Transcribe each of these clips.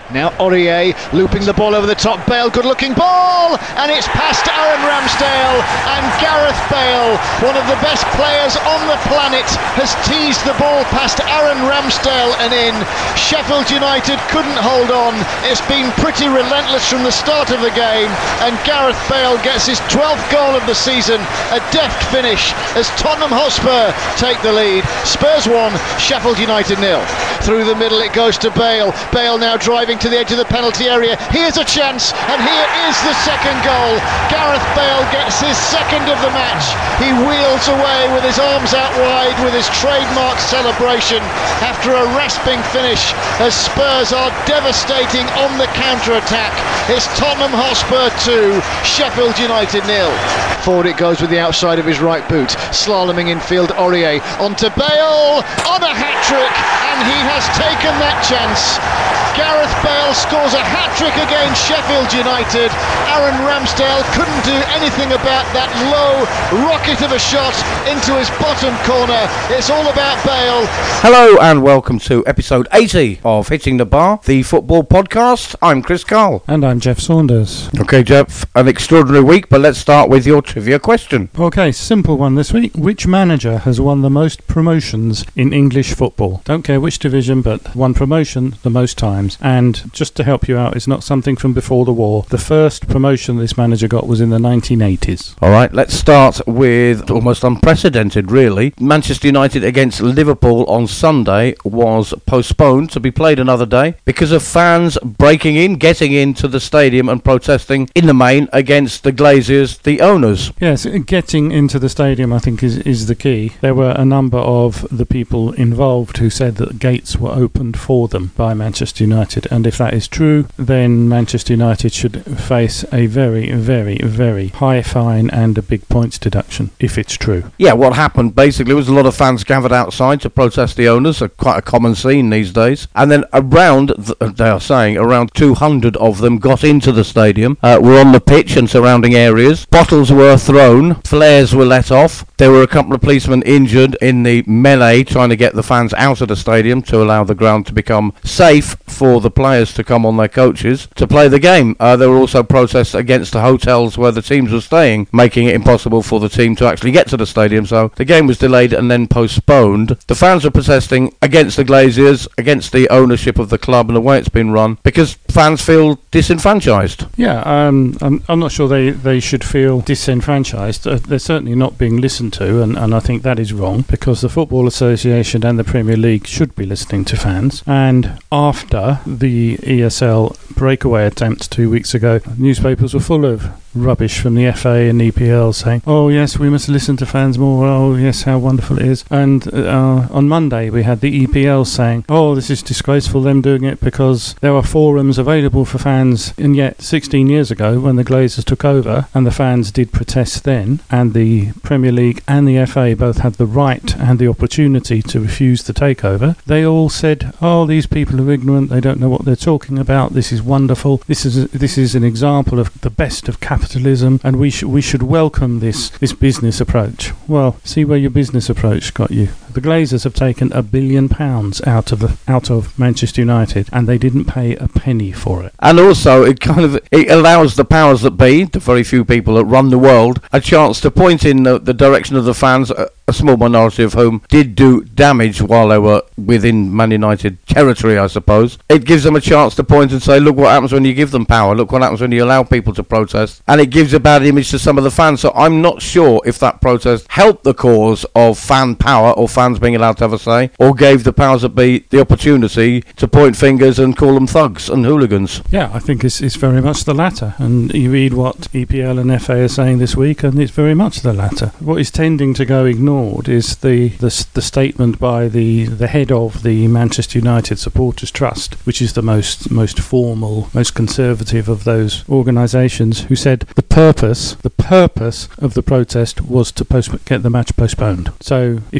Now Aurier looping the ball over the top. Bale, good looking ball, and it's past Aaron Ramsdale, and Gareth Bale, one of the best players on the planet, has teased the ball past Aaron Ramsdale and in. Sheffield United couldn't hold on. It's been pretty relentless from the start of the game, and Gareth Bale gets his 12th goal of the season. A deft finish as Tottenham Hotspur take the lead. Spurs 1, Sheffield United 0. Through the middle it goes to Bale. Bale now driving to the edge of the penalty area. Here's a chance, and here is the second goal. Gareth Bale gets his second of the match. He wheels away with his arms out wide with his trademark celebration after a rasping finish as Spurs are devastating on the counter-attack. It's Tottenham Hotspur 2, Sheffield United 0. Forward it goes with the outside of his right boot, slaloming infield. Aurier onto Bale on a hat-trick, and he has taken that chance. Gareth Bale scores a hat-trick against Sheffield United. Aaron Ramsdale couldn't do anything about that low rocket of a shot into his bottom corner. It's all about Bale. Hello and welcome to episode 80 of Hitting the Bar, the football podcast. I'm Chris Carl. And I'm Jeff Saunders. Okay, Jeff, an extraordinary week, but let's start with your trivia question. Okay, simple one this week. Which manager has won the most promotions in English football? Don't care which division, but won promotion the most times. And just to help you out, it's not something from before the war. The first promotion this manager got was in the 1980s. All right, let's start with almost unprecedented, really. Manchester United against Liverpool on Sunday was postponed to be played another day because of fans getting into the stadium and protesting in the main against the Glazers, the owners. Yes, getting into the stadium I think is the key. There were a number of the people involved who said that gates were opened for them by Manchester United, and if that is true, then Manchester United should face a very, very, very high fine and a big points deduction, if it's true. Yeah, what happened basically was a lot of fans gathered outside to protest the owners, quite a common scene these days, and then they are saying around 200 of them got into the stadium, were on the pitch and surrounding areas. Bottles were thrown, flares were let off. There were a couple of policemen injured in the melee trying to get the fans out of the stadium to allow the ground to become safe for the players to come on their coaches to play the game. There were also protests against the hotels where the teams were staying, making it impossible for the team to actually get to the stadium, so the game was delayed and then postponed. The fans were protesting against the Glazers, against the ownership of the club and the way it's been run, because fans feel disenfranchised. Yeah, I'm not sure they should feel disenfranchised. They're certainly not being listened to, and I think that is wrong, because the Football Association and the Premier League should be listening to fans. And after the ESL breakaway attempt 2 weeks ago, newspapers were full of rubbish from the FA and EPL saying, oh yes, we must listen to fans more, oh yes, how wonderful it is. And on Monday we had the EPL saying, oh, this is disgraceful, them doing it because there are forums available for fans. And yet 16 years ago when the Glazers took over and the fans did protest then, and the Premier League and the FA both had the right and the opportunity to refuse the takeover, they all said, oh, these people are ignorant, they don't know what they're talking about, this is wonderful, this is an example of the best of capitalism, and we should welcome this business approach. Well, see where your business approach got you. The Glazers have taken £1 billion out of Manchester United, and they didn't pay a penny for it. And also, it allows the powers that be, the very few people that run the world, a chance to point in the direction of the fans, a small minority of whom did do damage while they were within Man United territory, I suppose. It gives them a chance to point and say, look what happens when you give them power, look what happens when you allow people to protest, and it gives a bad image to some of the fans. So I'm not sure if that protest helped the cause of fan power or fans being allowed to have a say, or gave the powers that be the opportunity to point fingers and call them thugs and hooligans. Yeah, I think it's very much the latter, and you read what EPL and FA are saying this week, and it's very much the latter. What is tending to go ignored is the statement by the head of the Manchester United Supporters Trust, which is the most formal, most conservative of those organisations, who said the purpose of the protest was to get the match postponed. So if you're calling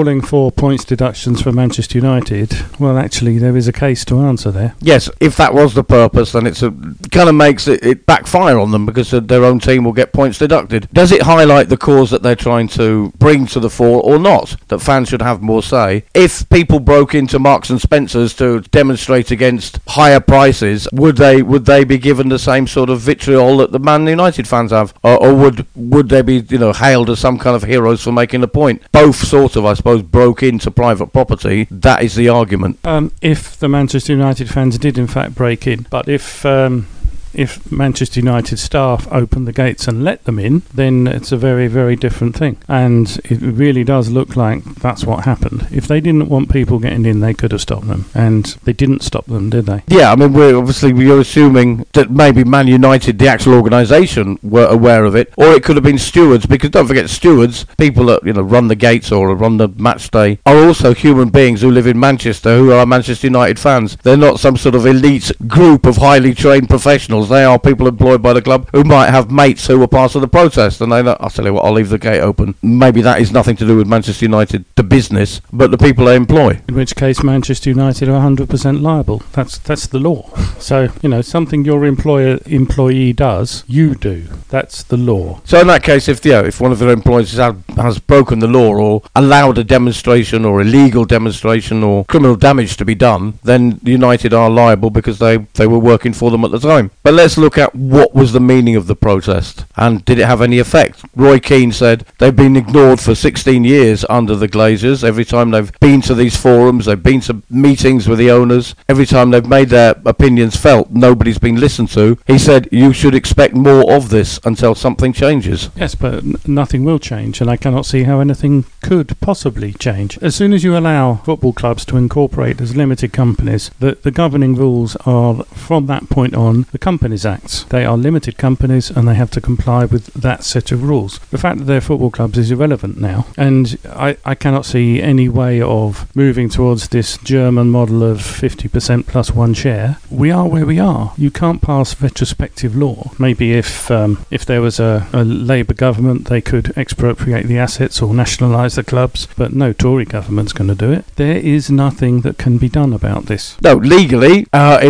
calling for points deductions for Manchester United, well, actually, there is a case to answer there. Yes, if that was the purpose, then it kind of makes it backfire on them because their own team will get points deducted. Does it highlight the cause that they're trying to bring to the fore or not? That fans should have more say. If people broke into Marks and Spencer's to demonstrate against higher prices, would they be given the same sort of vitriol that the Man United fans have, or would they be hailed as some kind of heroes for making a point? Both sort of, I suppose, broke into private property. That is the argument. If the Manchester United fans did in fact break in, but if Manchester United staff opened the gates and let them in, then it's a very, very different thing. And it really does look like that's what happened. If they didn't want people getting in, they could have stopped them. And they didn't stop them, did they? Yeah, I mean, we're assuming that maybe Man United, the actual organisation, were aware of it. Or it could have been stewards, because don't forget, stewards, people that run the gates or run the match day, are also human beings who live in Manchester, who are Manchester United fans. They're not some sort of elite group of highly trained professionals. They are people employed by the club who might have mates who were part of the protest, and I'll tell you what, I'll leave the gate open. Maybe that is nothing to do with Manchester United, the business, but the people they employ. In which case, Manchester United are 100% liable. That's the law. So something your employee does, you do. That's the law. So in that case, if one of their employees has broken the law or allowed a demonstration or illegal demonstration or criminal damage to be done, then United are liable because they were working for them at the time. But let's look at what was the meaning of the protest and did it have any effect. Roy Keane said they've been ignored for 16 years under the Glazers. Every time they've been to these forums, they've been to meetings with the owners, every time they've made their opinions felt, nobody's been listened to. He said you should expect more of this until something changes. Yes, but nothing will change, and I cannot see how anything could possibly change. As soon as you allow football clubs to incorporate as limited companies, the governing rules are, from that point on, the Companies Acts. They are limited companies and they have to comply with that set of rules. The fact that they're football clubs is irrelevant now, and I cannot see any way of moving towards this German model of 50% plus one share. We are where we are. You can't pass retrospective law. Maybe if there was a Labour government, they could expropriate the assets or nationalise the clubs, but no Tory government's going to do it. There is nothing that can be done about this. No, legally,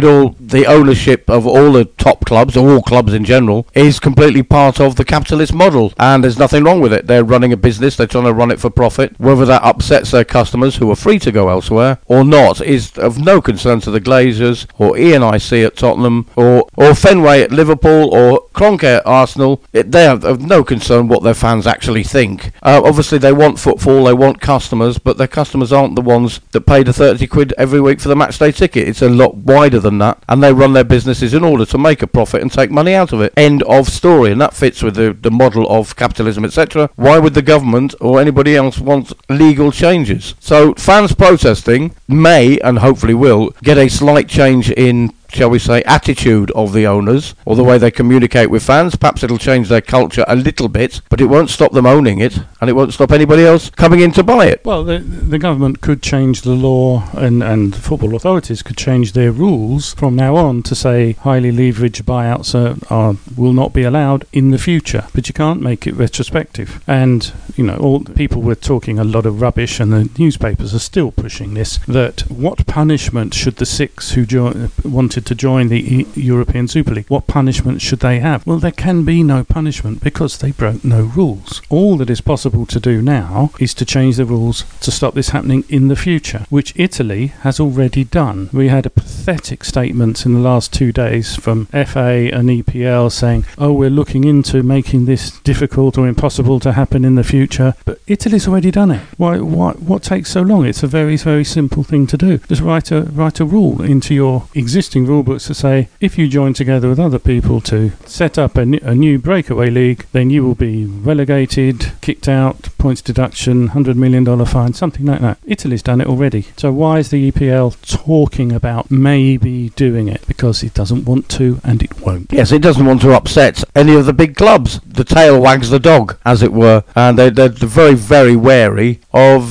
the ownership of all the top clubs, or all clubs in general, is completely part of the capitalist model, and there's nothing wrong with it. They're running a business, they're trying to run it for profit. Whether that upsets their customers, who are free to go elsewhere, or not, is of no concern to the Glazers, or ENIC at Tottenham, or Fenway at Liverpool, or Kroenke at Arsenal. They have of no concern what their fans actually think. Obviously, they want football, they want customers, but their customers aren't the ones that pay the 30 quid every week for the matchday ticket. It's a lot wider than that, and they run their businesses in order to make a profit and take money out of it. End of story. And that fits with the model of capitalism, etc. Why would the government or anybody else want legal changes? So fans protesting may, and hopefully will, get a slight change in, shall we say, attitude of the owners, or the way they communicate with fans. Perhaps it'll change their culture a little bit, but it won't stop them owning it, and it won't stop anybody else coming in to buy it. Well, the government could change the law, and football authorities could change their rules from now on to say highly leveraged buyouts will not be allowed in the future, but you can't make it retrospective. And all the people were talking a lot of rubbish, and the newspapers are still pushing this, that what punishment should the six who wanted to join the European Super League, what punishment should they have? Well, there can be no punishment because they broke no rules. All that is possible to do now is to change the rules to stop this happening in the future, which Italy has already done. We had a pathetic statement in the last 2 days from FA and EPL saying, we're looking into making this difficult or impossible to happen in the future, but Italy's already done it. What takes so long? It's a very, very simple thing to do. Just write a rule into your existing rule books to say, if you join together with other people to set up a new breakaway league, then you will be relegated, kicked out, points deduction, $100 million fine, something like that. Italy's done it already. So why is the EPL talking about maybe doing it? Because it doesn't want to, and it won't. Yes, it doesn't want to upset any of the big clubs. The tail wags the dog, as it were, and they're very, very wary of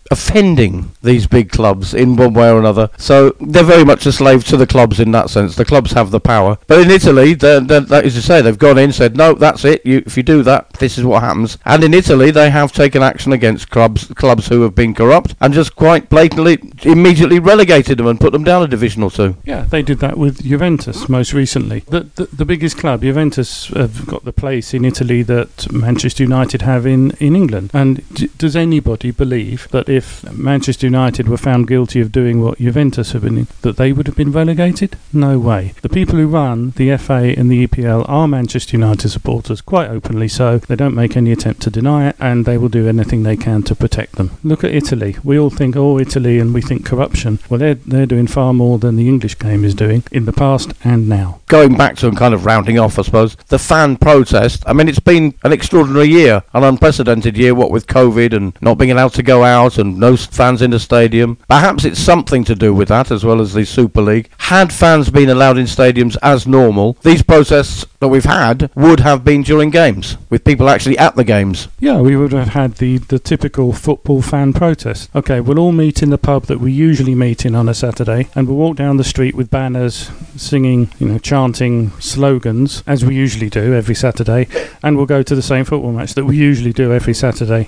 offending these big clubs in one way or another. So they're very much a slave to the clubs in that sense. The clubs have the power. But in Italy, as you say, they've gone in, said, no, that's it. If you do that, this is what happens. And in Italy, they have taken action against clubs who have been corrupt and just quite blatantly, immediately relegated them and put them down a division or two. Yeah, they did that with Juventus most recently. The biggest club, Juventus, have got the place in Italy that Manchester United have in England. And does anybody believe that if Manchester United were found guilty of doing what Juventus have been, that they would have been relegated? No way. The people who run the FA and the EPL are Manchester United supporters, quite openly so. They don't make any attempt to deny it, and they will do anything they can to protect them. Look at Italy. We all think, oh, Italy, and we think corruption. Well, they're doing far more than the English game is doing in the past and now. Going back to and kind of rounding off, I suppose, the fan protest. I mean, it's been an extraordinary year, an unprecedented year, what with COVID and not being allowed to go out and no fans in the stadium. Perhaps it's something to do with that, as well as the Super League. Had fans been allowed in stadiums as normal, these protests that we've had would have been during games, with people actually at the games. Yeah, we would have had the typical football fan protest. Okay, we'll all meet in the pub that we usually meet in on a Saturday, and we'll walk down the street with banners singing, chanting slogans, as we usually do every Saturday, and we'll go to the same football match that we usually do every Saturday,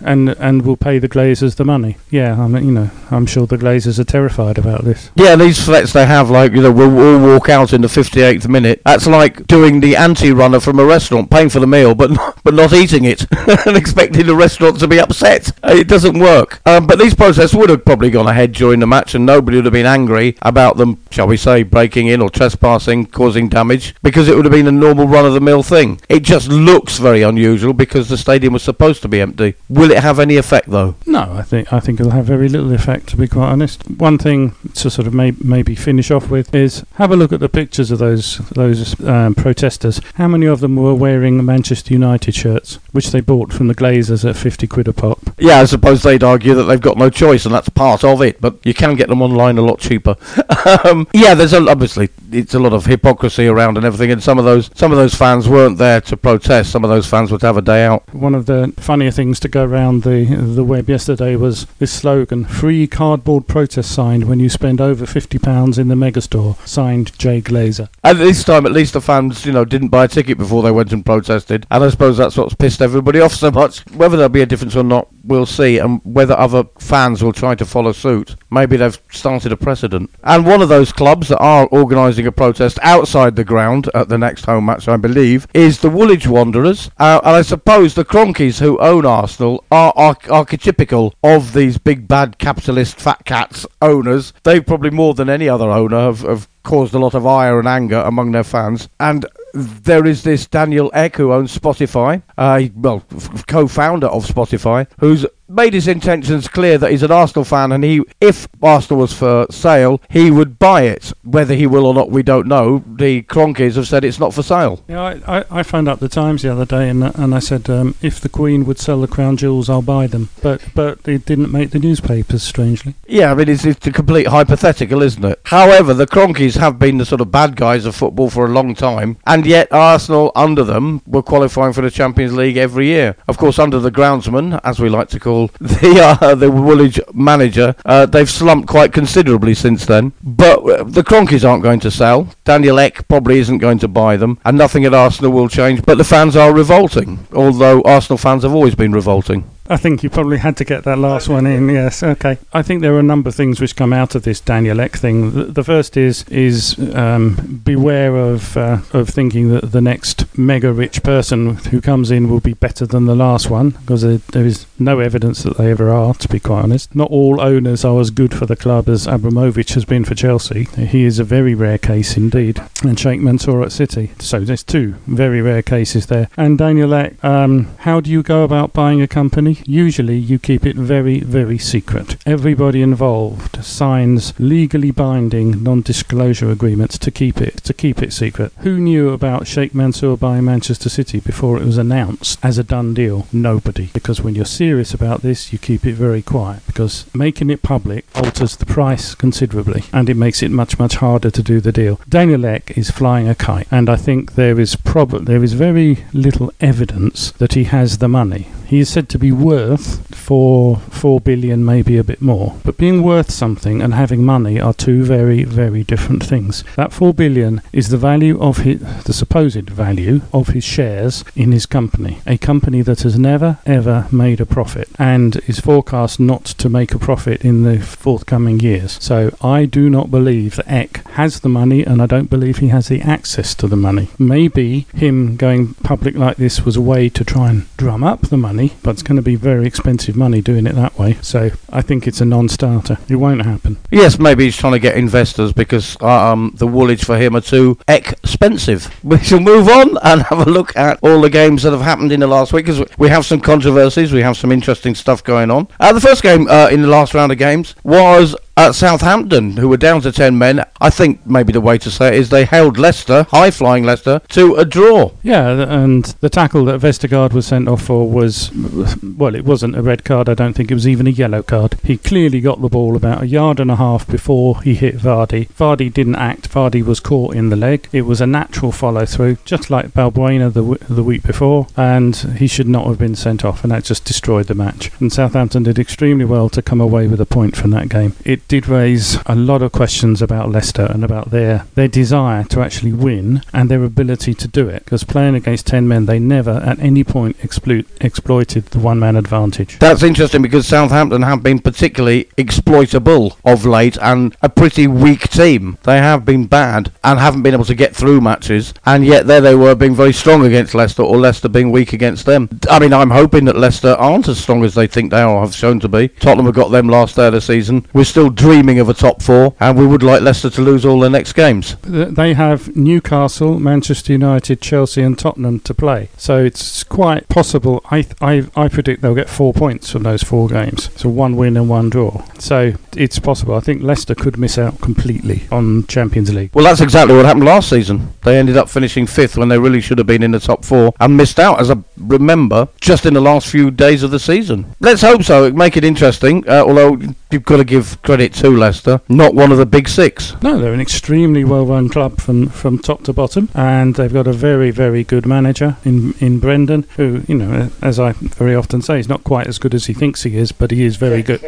and we'll pay the Glazers the money. Yeah, I'm sure the Glazers are terrified about this. Yeah, these threats they have, like, we'll all walk out in the 58th minute. That's like doing the anti-runner from a restaurant, paying for the meal, but not eating it, and expecting the restaurant to be upset. It doesn't work. But these protests would have probably gone ahead during the match, and nobody would have been angry about them, shall we say, breaking in or trespassing, causing damage, because it would have been a normal run-of-the-mill thing. It just looks very unusual because the stadium was supposed to be empty. Will it have any effect, though? No, I think it'll have very little effect, to be quite honest. One thing to sort of maybe finish off with is have a look at the pictures of those protesters. How many of them were wearing Manchester United shirts, which they bought from the Glazers at 50 quid a pop? Yeah, I suppose they'd argue that they've got no choice, and that's part of it, but you can get them online a lot cheaper. Yeah, there's obviously it's a lot of hypocrisy around and everything, and some of those fans weren't there to protest. Some of those fans would have a day out. One of the funnier things to go around the web yesterday was this slogan: free cardboard protest signed when you spend over £50 in the megastore, signed Jay Glazer. And this time at least the fans didn't buy a ticket before they went and protested, and I suppose that's what's pissed everybody off so much. Whether there'll be a difference or not, we'll see, and whether other fans will try to follow suit. Maybe they've started a precedent. And one of those clubs that are organising a protest outside the ground at the next home match, I believe, is the Woolwich Wanderers. And I suppose the Cronkies who own Arsenal are archetypical of these big bad capitalist fat cats owners. They probably more than any other owner have caused a lot of ire and anger among their fans. And there is this Daniel Ek who owns Spotify, co-founder of Spotify, who's made his intentions clear that he's an Arsenal fan, and if Arsenal was for sale, he would buy it. Whether he will or not, we don't know. The Cronkies have said it's not for sale. Yeah, I phoned up the Times the other day and I said, if the Queen would sell the Crown Jewels, I'll buy them. But it didn't make the newspapers, strangely. Yeah, I mean, it's a complete hypothetical, isn't it? However, the Cronkies have been the sort of bad guys of football for a long time, and yet Arsenal, under them, were qualifying for the Champions League every year. Of course, under the groundsman, as we like to call the Woolwich manager, they've slumped quite considerably since then. But the Cronkies aren't going to sell. Daniel Ek probably isn't going to buy them, and nothing at Arsenal will change. But the fans are revolting, although Arsenal fans have always been revolting. I think you probably had to get that last one in. Yes, okay. I think there are a number of things which come out of this Daniel Ek thing. The first is beware of thinking that the next mega rich person who comes in will be better than the last one, because there is no evidence that they ever are, to be quite honest. Not all owners are as good for the club as Abramovich has been for Chelsea. He is a very rare case indeed, and Sheikh Mansour at City. So there's two very rare cases there. And Daniel Ek, how do you go about buying a company? Usually you keep it very, very secret. Everybody involved signs legally binding non-disclosure agreements to keep it secret. Who knew about Sheikh Mansour buying Manchester City before it was announced as a done deal? Nobody. Because when you're serious about this, you keep it very quiet, because making it public alters the price considerably, and it makes it much, much harder to do the deal. Daniel Ek is flying a kite, and I think there is very little evidence that he has the money. He is said to be worth for 4 billion, maybe a bit more. But being worth something and having money are two very, very different things. That 4 billion is the value of the supposed value of his shares in his company. A company that has never, ever made a profit and is forecast not to make a profit in the forthcoming years. So I do not believe that Eck has the money, and I don't believe he has the access to the money. Maybe him going public like this was a way to try and drum up the money, but it's going to be very expensive money doing it that way. So I think it's a non-starter. It won't happen. Yes, maybe he's trying to get investors because the Woolwich for him are too expensive. We shall move on and have a look at all the games that have happened in the last week, because we have some controversies, we have some interesting stuff going on. The first game in the last round of games was at Southampton, who were down to 10 men. I think maybe the way to say it is they held Leicester, high-flying Leicester, to a draw. Yeah, and the tackle that Vestergaard was sent off for was, well, it wasn't a red card. I don't think it was even a yellow card. He clearly got the ball about 1.5 yards before he hit Vardy. Vardy didn't act. Vardy was caught in the leg. It was a natural follow-through, just like Balbuena the week before, and he should not have been sent off, and that just destroyed the match. And Southampton did extremely well to come away with a point from that game. It did raise a lot of questions about Leicester and about their desire to actually win and their ability to do it, because playing against 10 men, they never at any point exploited the one-man advantage. That's interesting, because Southampton have been particularly exploitable of late and a pretty weak team. They have been bad and haven't been able to get through matches, and yet there they were being very strong against Leicester, or Leicester being weak against them. I mean, I'm hoping that Leicester aren't as strong as they think they are, have shown to be. Tottenham have got them last day of the season. We're still dreaming of a top four, and we would like Leicester to lose all their next games. They have Newcastle, Manchester United, Chelsea and Tottenham to play, so it's quite possible. I predict they'll get 4 points from those 4 games, so 1 win and 1 draw. So it's possible. I think Leicester could miss out completely on Champions League. Well, that's exactly what happened last season. They ended up finishing 5th when they really should have been in the top 4 and missed out, as I remember, just in the last few days of the season. Let's hope so. Make it interesting, although you've got to give credit to Leicester, not one of the big 6. No, they're an extremely well-run club from top to bottom, and they've got a very, very good manager in Brendan, who, you know, as I very often say, he's not quite as good as he thinks he is, but he is very good.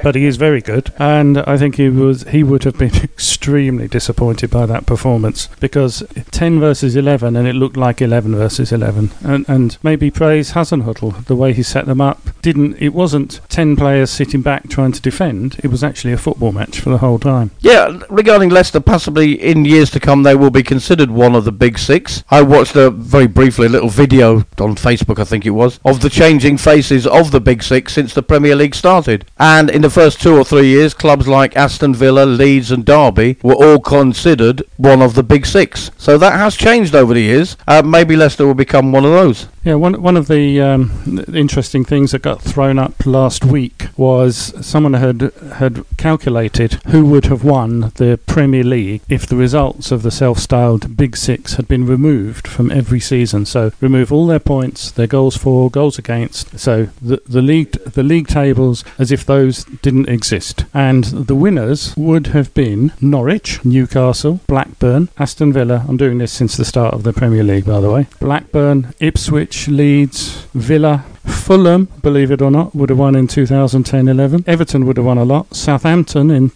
And I think he would have been extremely disappointed by that performance, because 10 versus 11, and it looked like 11 versus 11. And maybe praise Hasenhüttl, the way he set them up. It wasn't 10 players sitting back trying to defend. It was actually a football match for the whole time. Yeah, regarding Leicester, possibly in years to come they will be considered one of the big 6. I watched very briefly a little video on Facebook, I think it was, of the changing faces of the big 6 since the Premier League started. And in the first 2 or 3 years, clubs like Aston Villa, Leeds and Derby were all considered one of the big 6. So that has changed over the years. Maybe Leicester will become one of those. Yeah, one of the interesting things that got thrown up last week was someone had calculated who would have won the Premier League if the results of the self-styled Big 6 had been removed from every season. So remove all their points, their goals for, goals against. So the league tables as if those didn't exist. And the winners would have been Norwich, Newcastle, Blackburn, Aston Villa. I'm doing this since the start of the Premier League, by the way. Blackburn, Ipswich, Leeds, Villa, Fulham, believe it or not, would have won in 2010-11. Everton would have won a lot. Southampton in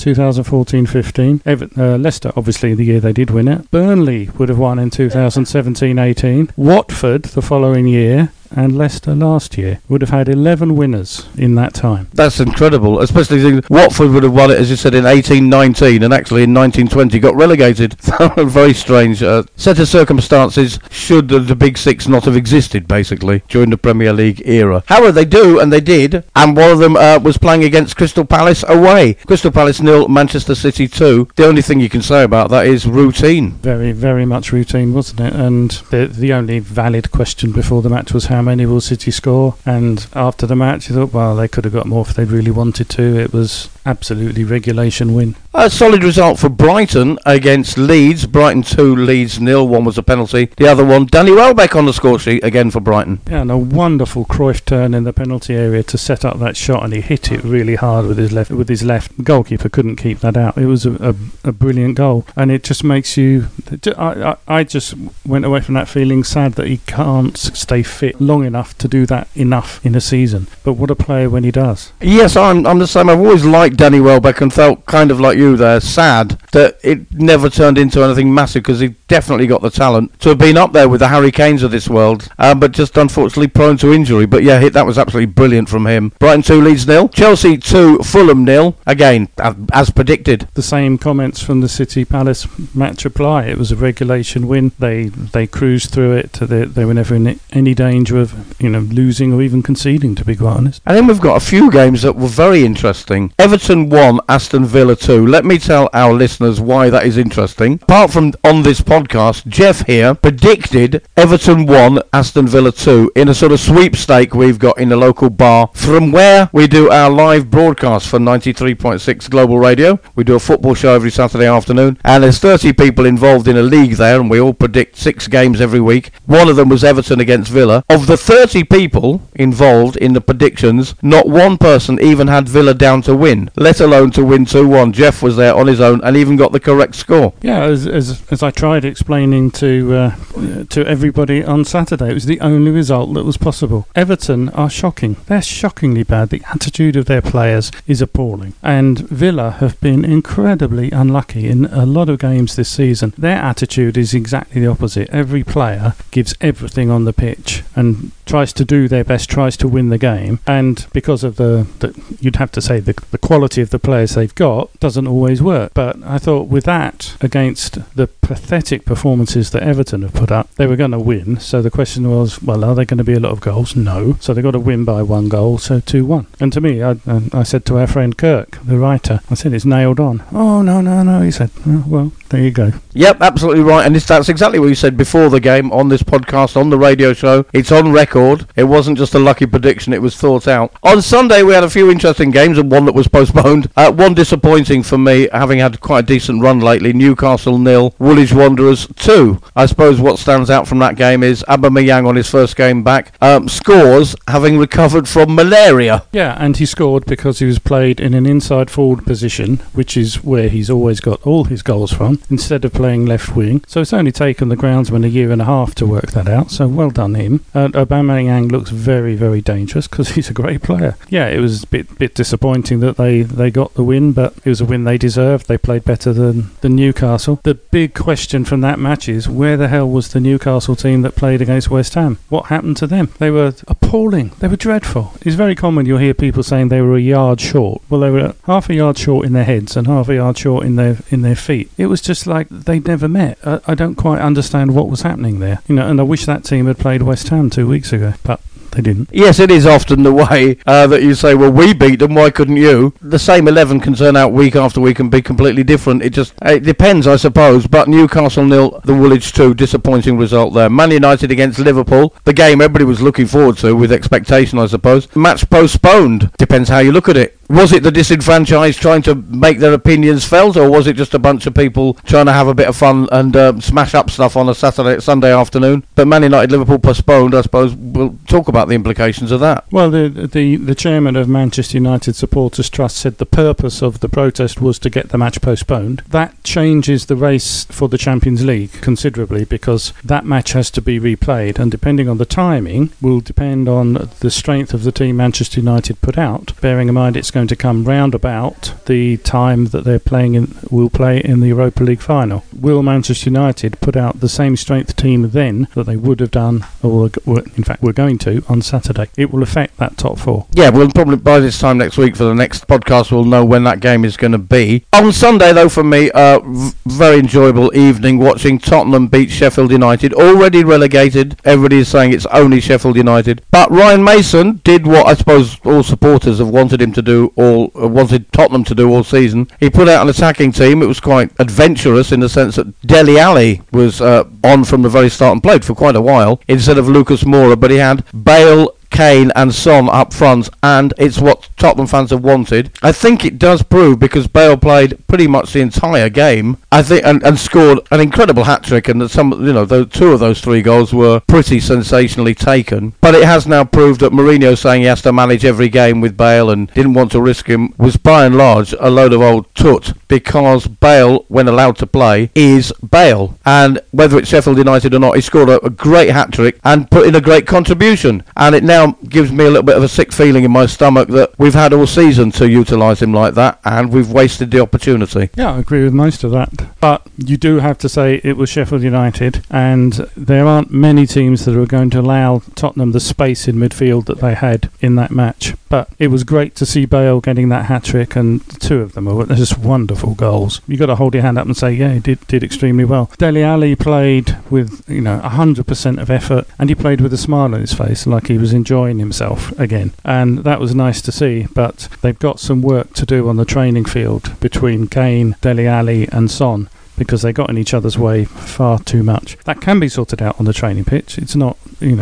2014-15. Leicester, obviously, the year they did win it. Burnley would have won in 2017-18. Watford the following year. And Leicester last year would have had 11 winners in that time. That's incredible, especially Watford would have won it, as you said, in 18-19 and actually in 19-20 got relegated. Very strange set of circumstances should the Big 6 not have existed, basically, during the Premier League era. However, they do, and they did, and one of them was playing against Crystal Palace away. Crystal Palace 0, Manchester City 2. The only thing you can say about that is routine. Very, very much routine, wasn't it? And the only valid question before the match was how many will City score? And after the match you thought, well, they could have got more if they'd really wanted to. It was absolutely regulation win. A solid result for Brighton against Leeds. Brighton 2, Leeds 0. One was a penalty. The other one, Danny Welbeck on the score sheet again for Brighton. Yeah, and a wonderful Cruyff turn in the penalty area to set up that shot, and he hit it really hard with his left. The goalkeeper couldn't keep that out. It was a brilliant goal, and it just makes you. I just went away from that feeling sad that he can't stay fit long enough to do that enough in a season. But what a player when he does. Yes, I'm the same. I've always liked Danny Welbeck and felt kind of like you there, sad that it never turned into anything massive, because he definitely got the talent to have been up there with the Harry Kanes of this world, but just unfortunately prone to injury. But yeah, that was absolutely brilliant from him. Brighton 2, Leeds 0. Chelsea 2, Fulham 0. Again, as predicted. The same comments from the City Palace match apply. It was a regulation win. They cruised through it. They were never in any danger of losing or even conceding, to be quite honest. And then we've got a few games that were very interesting. Everton 1, Aston Villa 2. Let me tell our listeners why that is interesting. Apart from on this podcast, Jeff here predicted Everton 1, Aston Villa 2 in a sort of sweepstake we've got in a local bar from where we do our live broadcast for 93.6 Global Radio. We do a football show every Saturday afternoon, and there's 30 people involved in a league there, and we all predict 6 games every week. One of them was Everton against Villa. Of the 30 people involved in the predictions, not one person even had Villa down to win, let alone to win 2-1. Jeff was there on his own and even got the correct score. Yeah, as I tried explaining to everybody on Saturday, it was the only result that was possible. Everton are shocking. They're shockingly bad. The attitude of their players is appalling. And Villa have been incredibly unlucky in a lot of games this season. Their attitude is exactly the opposite. Every player gives everything on the pitch and tries to do their best, tries to win the game, and because of you'd have to say the quality of the players they've got doesn't always work. But I thought with that, against the pathetic performances that Everton have put up, they were going to win. So the question was, well, are there going to be a lot of goals? No. So they've got to win by 1 goal, so 2-1. And to me, I said to our friend Kirk, the writer, I said, it's nailed on. Oh, no, he said, oh, well, there you go. Yep, absolutely right, and that's exactly what you said before the game on this podcast, on the radio show. It's on record. It wasn't just a lucky prediction, it was thought out. On Sunday we had a few interesting games and one that was postponed. One disappointing for me, having had quite a decent run lately. Newcastle 0, Woolwich Wanderers 2. I suppose what stands out from that game is Aubameyang on his first game back scores, having recovered from malaria. Yeah, and he scored because he was played in an inside forward position, which is where he's always got all his goals from, instead of playing left wing. So it's only taken the groundsman a year and a half to work that out, so well done him. Aubameyang looks very, very dangerous because he's a great player. Yeah, it was a bit disappointing that they got the win, but it was a win they deserved. They played better than Newcastle. The big question from that match is, where the hell was the Newcastle team that played against West Ham? What happened to them? They were appalling. They were dreadful. It's very common you'll hear people saying they were a yard short. Well, they were half a yard short in their heads and half a yard short in their feet. It was just like they'd never met. I don't quite understand what was happening there. And I wish that team had played West Ham 2 weeks ago, but they didn't. Yes, it is often the way that you say, well, we beat them, why couldn't you? The same 11 can turn out week after week and be completely different. It depends, I suppose. But Newcastle 0, the Woolwich 2, disappointing result there. Man United against Liverpool, the game everybody was looking forward to with expectation, I suppose. Match postponed. Depends how you look at it. Was it the disenfranchised trying to make their opinions felt, or was it just a bunch of people trying to have a bit of fun and smash up stuff on a Sunday afternoon? But Man United Liverpool postponed. I suppose we'll talk about the implications of that. Well, the chairman of Manchester United Supporters Trust said the purpose of the protest was to get the match postponed. That changes the race for the Champions League considerably, because that match has to be replayed, and depending on the timing will depend on the strength of the team Manchester United put out, bearing in mind it's going to come round about the time that will play in the Europa League final. Will Manchester United put out the same strength team then that they would have done, or in fact were going to, on Saturday? It will affect that top 4. Yeah, we'll probably by this time next week for the next podcast we'll know when that game is going to be. On Sunday though, for me, very enjoyable evening watching Tottenham beat Sheffield United, already relegated. Everybody is saying it's only Sheffield United, but Ryan Mason did what I suppose all supporters have wanted him to do, wanted Tottenham to do all season. He put out an attacking team. It was quite adventurous in the sense that Dele Alli was on from the very start and played for quite a while instead of Lucas Moura, but he had Bale, Kane and Son up front, and it's what Tottenham fans have wanted. I think it does prove, because Bale played pretty much the entire game, I think, and scored an incredible hat-trick, and two of those 3 goals were pretty sensationally taken. But it has now proved that Mourinho saying he has to manage every game with Bale and didn't want to risk him was by and large a load of old tut, because Bale, when allowed to play, is Bale. And whether it's Sheffield United or not, he scored a great hat-trick and put in a great contribution. And it now gives me a little bit of a sick feeling in my stomach that we've had all season to utilise him like that, and we've wasted the opportunity. Yeah, I agree with most of that. But you do have to say it was Sheffield United, and there aren't many teams that are going to allow Tottenham the space in midfield that they had in that match. But it was great to see Bale getting that hat-trick, and 2 of them are just wonderful goals. You've got to hold your hand up and say, yeah, he did extremely well. Dele Alli played with 100% of effort, and he played with a smile on his face, like he was enjoying himself again. And that was nice to see, but they've got some work to do on the training field between Kane, Dele Alli and Son, because they got in each other's way far too much. That can be sorted out on the training pitch. It's not,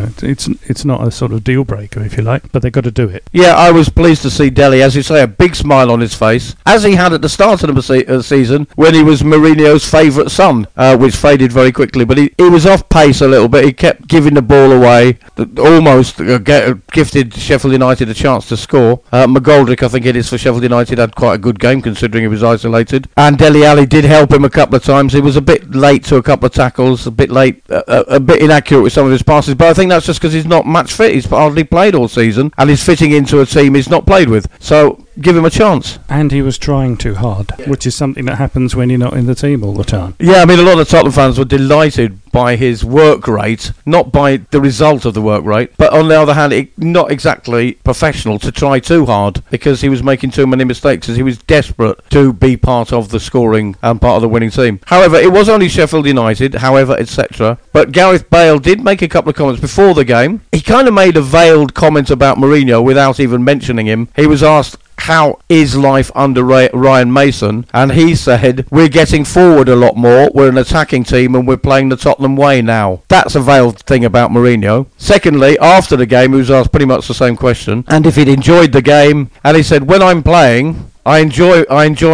it's not a sort of deal breaker, if you like, but they've got to do it. Yeah, I was pleased to see Dele, as you say, a big smile on his face, as he had at the start of the season when he was Mourinho's favourite son, which faded very quickly. But he was off pace a little bit. He kept giving the ball away, almost gifted Sheffield United a chance to score. McGoldrick, I think it is for Sheffield United, had quite a good game considering he was isolated. And Dele Alli did help him a couple of times. He was a bit late to a couple of tackles, a bit late, a bit inaccurate with some of his passes, but I think that's just because he's not match fit. He's hardly played all season, and he's fitting into a team he's not played with. So give him a chance. And he was trying too hard, which is something that happens when you're not in the team all the time. Yeah, I mean, a lot of Tottenham fans were delighted by his work rate, not by the result of the work rate, but on the other hand, not exactly professional to try too hard, because he was making too many mistakes, as he was desperate to be part of the scoring and part of the winning team. However, it was only Sheffield United, etc. But Gareth Bale did make a couple of comments before the game. He kind of made a veiled comment about Mourinho without even mentioning him. He was asked, how is life under Ryan Mason? And he said, we're getting forward a lot more, we're an attacking team, and we're playing the Tottenham way now. That's a veiled thing about Mourinho. Secondly, after the game, he was asked pretty much the same question, and if he'd enjoyed the game, and he said, when I'm playing, I enjoy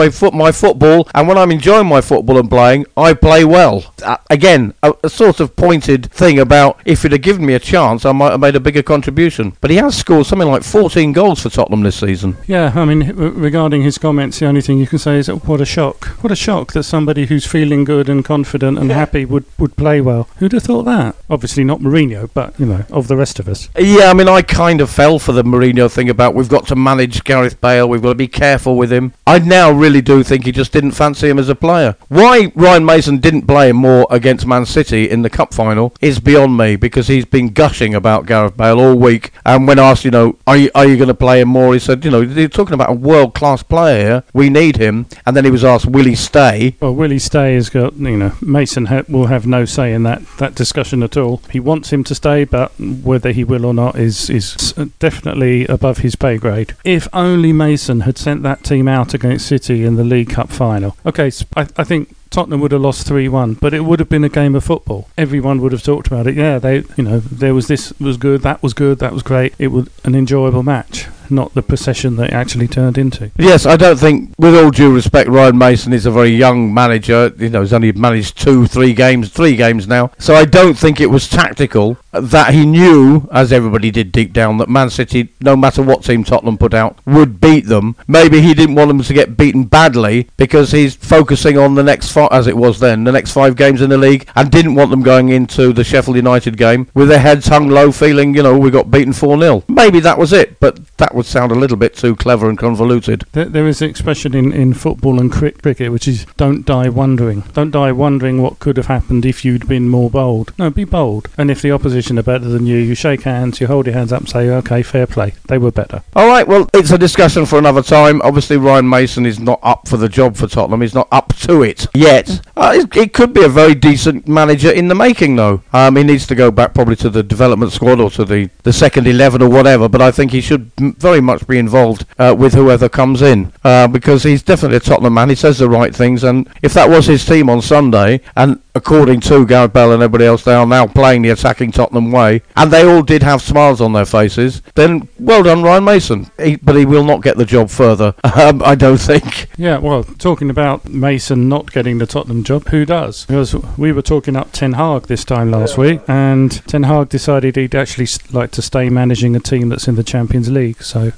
my football, and when I'm enjoying my football and playing, I play well. Again, a sort of pointed thing about, if he'd have given me a chance, I might have made a bigger contribution. But he has scored something like 14 goals for Tottenham this season. Yeah, I mean, regarding his comments, the only thing you can say is, what a shock. What a shock that somebody who's feeling good and confident and happy would play well. Who'd have thought that? Obviously not Mourinho, but, of the rest of us. Yeah, I mean, I kind of fell for the Mourinho thing about we've got to manage Gareth Bale, we've got to be careful with him. I now really do think he just didn't fancy him as a player. Why Ryan Mason didn't play him more against Man City in the cup final is beyond me, because he's been gushing about Gareth Bale all week, and when asked, are you going to play him more, he said, you're talking about a world-class player here, we need him. And then he was asked, will he stay? Well, will he stay has got, Mason will have no say in that discussion at all. He wants him to stay, but whether he will or not is definitely above his pay grade. If only Mason had sent that team out against City in the League Cup final. Okay, I think Tottenham would have lost 3-1, but it would have been a game of football. Everyone would have talked about it. Yeah, there was this was good, that was great. It was an enjoyable match, not the procession that it actually turned into. Yes, I don't think, with all due respect, Ryan Mason is a very young manager. He's only managed 3 games now. So I don't think it was tactical, that he knew, as everybody did deep down, that Man City, no matter what team Tottenham put out, would beat them. Maybe he didn't want them to get beaten badly, because he's focusing on the next 5 games in the league, and didn't want them going into the Sheffield United game with their heads hung low, feeling, we got beaten 4-0. Maybe that was it, but that would sound a little bit too clever and convoluted. There is an expression in football and cricket, which is, don't die wondering. Don't die wondering what could have happened if you'd been more bold. No, be bold. And if the opposition are better than you shake hands, you hold your hands up and say, okay, fair play. They were better. All right, well, it's a discussion for another time. Obviously, Ryan Mason is not up for the job for Tottenham. He's not up to it yet. It could be a very decent manager in the making, though. He needs to go back probably to the development squad or to the second 11 or whatever, but I think he should very much be involved with whoever comes in, because he's definitely a Tottenham man. He says the right things, and if that was his team on Sunday, and according to Gareth Bale and everybody else, they are now playing the attacking Tottenham way, and they all did have smiles on their faces, then well done Ryan Mason. But he will not get the job further, I don't think. Yeah, well, talking about Mason not getting the Tottenham job, who does? Because we were talking up Ten Hag this time last week, and Ten Hag decided he'd actually like to stay managing a team that's in the Champions League. So,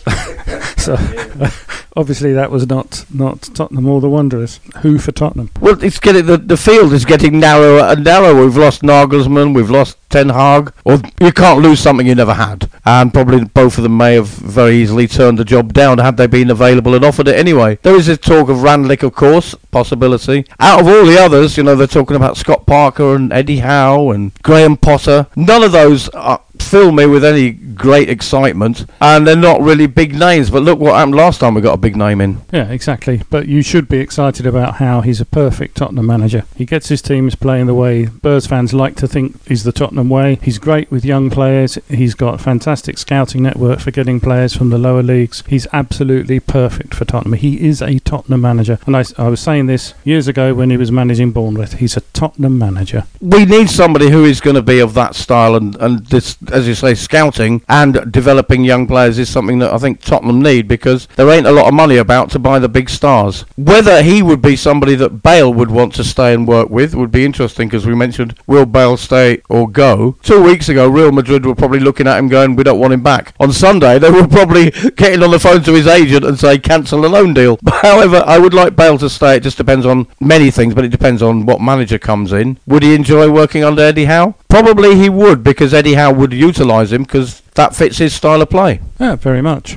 obviously that was not Tottenham or the Wanderers. Who for Tottenham? Well, it's getting the field is getting narrower and narrower. We've lost Nagelsmann, we've lost Ten Hag, or you can't lose something you never had. And probably both of them may have very easily turned the job down had they been available and offered it anyway. There is this talk of Randlick, of course, possibility. Out of all the others, they're talking about Scott Parker and Eddie Howe and Graham Potter. None of those fill me with any great excitement, and they're not really big names. But look what happened last time we got a big name in. Yeah, exactly. But you should be excited about how he's a perfect Tottenham manager. He gets his teams playing the way Spurs fans like to think is the Tottenham way. He's great with young players. He's got a fantastic scouting network for getting players from the lower leagues. He's absolutely perfect for Tottenham. He is a Tottenham manager. And I was saying this years ago when he was managing Bournemouth. He's a Tottenham manager. We need somebody who is going to be of that style, and this, as you say, scouting and developing young players is something that I think Tottenham need, because there ain't a lot of money about to buy the big stars. Whether he would be somebody that Bale would want to stay and work with would be interesting, because we mentioned, will Bale stay or go? 2 weeks ago, Real Madrid were probably looking at him going, we don't want him back. On Sunday, they were probably getting on the phone to his agent and say, cancel a loan deal. However, I would like Bale to stay. It just depends on many things, but it depends on what manager comes in. Would he enjoy working under Eddie Howe? Probably he would, because Eddie Howe would utilise him, because that fits his style of play. Yeah, very much.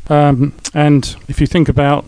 And if you think about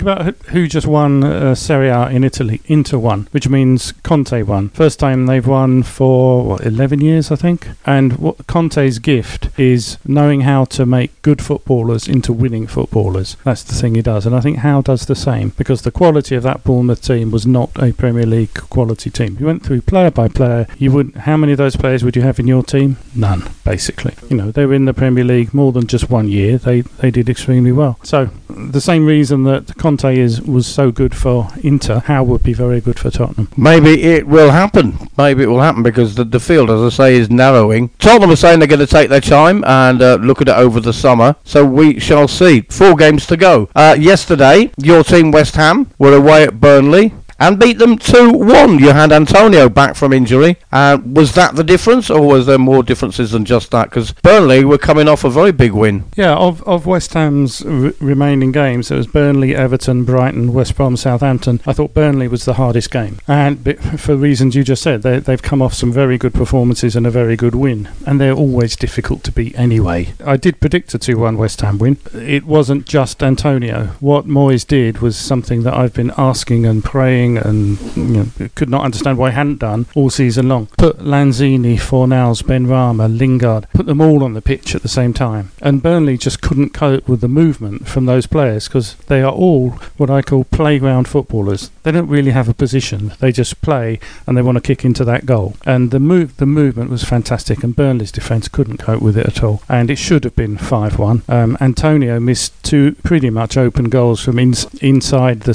who just won Serie A in Italy. Inter won, which means Conte won. First time they've won for 11 years, I think. And what Conte's gift is knowing how to make good footballers into winning footballers. That's the thing he does, and I think Howe does the same, because the quality of that Bournemouth team was not a Premier League quality team. You went through player by player. How many of those players would you have in your team? None, basically. They were in the Premier League more than just 1 year. They did extremely well. So the same reason that Conte was so good for Inter, Howe would be very good for Tottenham. Maybe it will happen. Because the field, as I say, is narrowing. Tottenham are saying they're going to take their time and look at it over the summer. So we shall see. 4 games to go. Yesterday, your team West Ham were away at Burnley and beat them 2-1. You had Antonio back from injury. Was that the difference, or was there more differences than just that? Because Burnley were coming off a very big win. Yeah, of West Ham's remaining games, it was Burnley, Everton, Brighton, West Brom, Southampton. I thought Burnley was the hardest game. And for reasons you just said, they've come off some very good performances and a very good win. And they're always difficult to beat anyway. I did predict a 2-1 West Ham win. It wasn't just Antonio. What Moyes did was something that I've been asking and praying and could not understand why he hadn't done all season long. Put Lanzini, Fornals, Benrahma, Lingard, put them all on the pitch at the same time. And Burnley just couldn't cope with the movement from those players, because they are all what I call playground footballers. They don't really have a position. They just play and they want to kick into that goal. And the movement was fantastic, and Burnley's defence couldn't cope with it at all. And it should have been 5-1. Antonio missed 2 pretty much open goals from inside the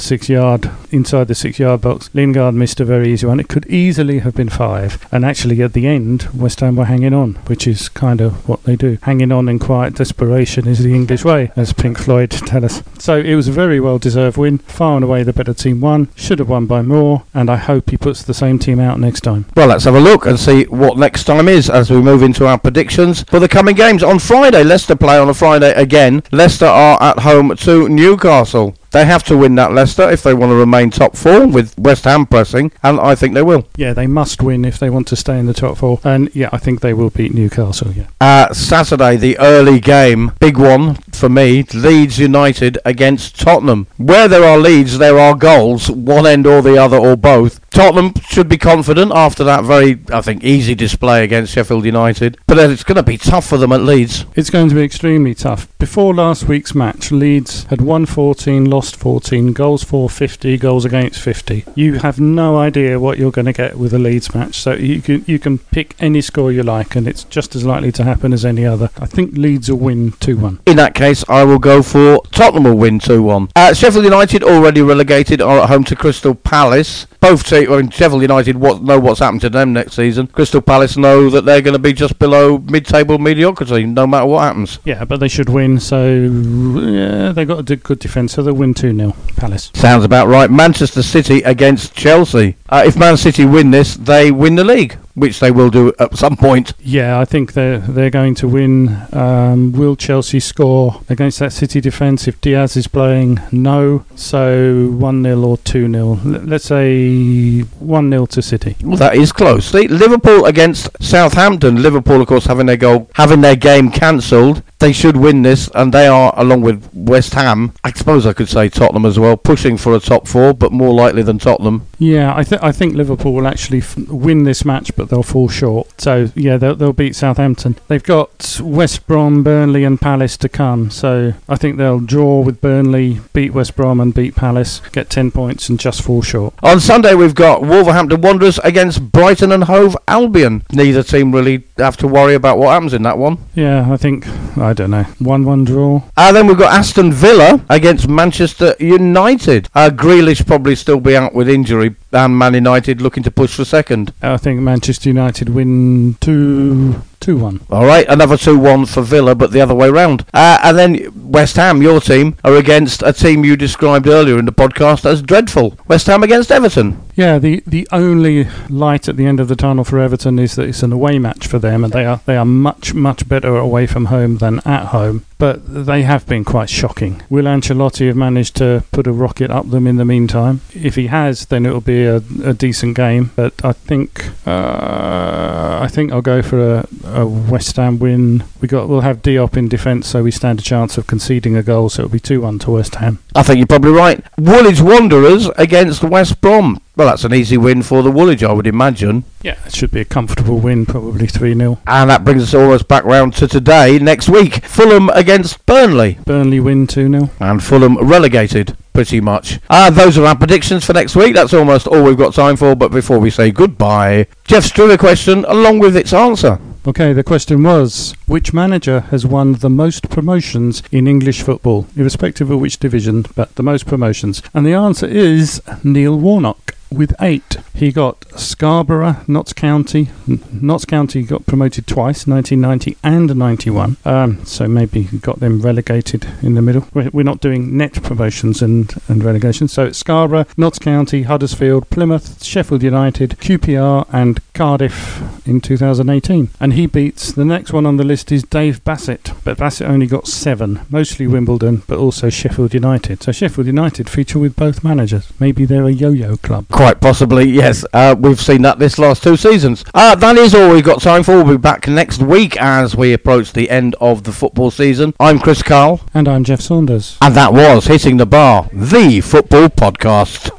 6-yard box. Lingard missed a very easy one. It could easily have been 5. And actually at the end, West Ham were hanging on, which is kind of what they do. Hanging on in quiet desperation is the English way, as Pink Floyd tell us. So it was a very well-deserved win. Far and away the better team won. Should have won by more, and I hope he puts the same team out next time. Well, let's have a look and see what next time is as we move into our predictions for the coming games. On Friday, Leicester play on a Friday again. Leicester are at home to Newcastle. They have to win that, Leicester, if they want to remain top 4 with West Ham pressing, and I think they will. Yeah, they must win if they want to stay in the top 4, and yeah, I think they will beat Newcastle, yeah. Saturday, the early game, big one for me, Leeds United against Tottenham. Where there are leads, there are goals, one end or the other or both. Tottenham should be confident after that very, I think, easy display against Sheffield United, but it's going to be tough for them at Leeds. It's going to be extremely tough. Before last week's match, Leeds had won 14, lost 14, goals for 50, goals against 50. You have no idea what you're going to get with a Leeds match, so you can pick any score you like, and it's just as likely to happen as any other. I think Leeds will win 2-1. In that case, I will go for Tottenham will win 2-1. Sheffield United, already relegated, are at home to Crystal Palace. Both teams Sheffield United know what's happened to them next season. Crystal Palace know that they're going to be just below mid-table mediocrity, no matter what happens. Yeah, but they should win, so yeah, they've got a good defence, so they'll win 2-0, Palace. Sounds about right. Manchester City against Chelsea. If Man City win this, they win the league, which they will do at some point. Yeah, I think they're going to win. Will Chelsea score against that City defence if Diaz is playing? No. So 1-0 or 2-0. Let's say 1-0 to City. Well, that is close. See, Liverpool against Southampton. Liverpool, of course, having their game cancelled. They should win this, and they are, along with West Ham, I suppose I could say Tottenham as well, pushing for a top four, but more likely than Tottenham. Yeah, I think Liverpool will actually win this match, but they'll fall short. So, yeah, they'll beat Southampton. They've got West Brom, Burnley and Palace to come, so I think they'll draw with Burnley, beat West Brom and beat Palace, get 10 points and just fall short. On Sunday, we've got Wolverhampton Wanderers against Brighton and Hove Albion. Neither team really have to worry about what happens in that one. Yeah, I don't know. 1-1 draw. Then we've got Aston Villa against Manchester United. Grealish probably still be out with injury, and Man United looking to push for second. I think Manchester United win 2-1. All right, another 2-1 for Villa, but the other way round. And then West Ham, your team, are against a team you described earlier in the podcast as dreadful. West Ham against Everton. Yeah, the only light at the end of the tunnel for Everton is that it's an away match for them, and they are much better away from home than at home. But they have been quite shocking. Will Ancelotti have managed to put a rocket up them in the meantime? If he has, then it'll be a decent game. But I think I'll go for a West Ham win. We'll have Diop in defence, so we stand a chance of conceding a goal. So it'll be 2-1 to West Ham. I think you're probably right. Woolwich Wanderers against West Brom. Well, that's an easy win for the Woolwich, I would imagine. Yeah, it should be a comfortable win, probably 3-0. And that brings us almost back round to today. Next week, Fulham against Burnley. Burnley win 2-0. And Fulham relegated, pretty much. Those are our predictions for next week. That's almost all we've got time for. But before we say goodbye, Jeff's trivia question along with its answer. Okay, the question was, which manager has won the most promotions in English football, irrespective of which division, but the most promotions? And the answer is Neil Warnock. With 8, he got Scarborough, Notts County. Notts County got promoted twice, 1990 and 91. So maybe he got them relegated in the middle. We're not doing net promotions and relegations. So it's Scarborough, Notts County, Huddersfield, Plymouth, Sheffield United, QPR and Cardiff in 2018. And he beats, the next one on the list is Dave Bassett. But Bassett only got 7, mostly Wimbledon, but also Sheffield United. So Sheffield United feature with both managers. Maybe they're a yo-yo club. Quite possibly, yes. We've seen that this last 2 seasons. That is all we've got time for. We'll be back next week as we approach the end of the football season. I'm Chris Carl. And I'm Jeff Saunders. And that was Hitting the Bar, the football podcast.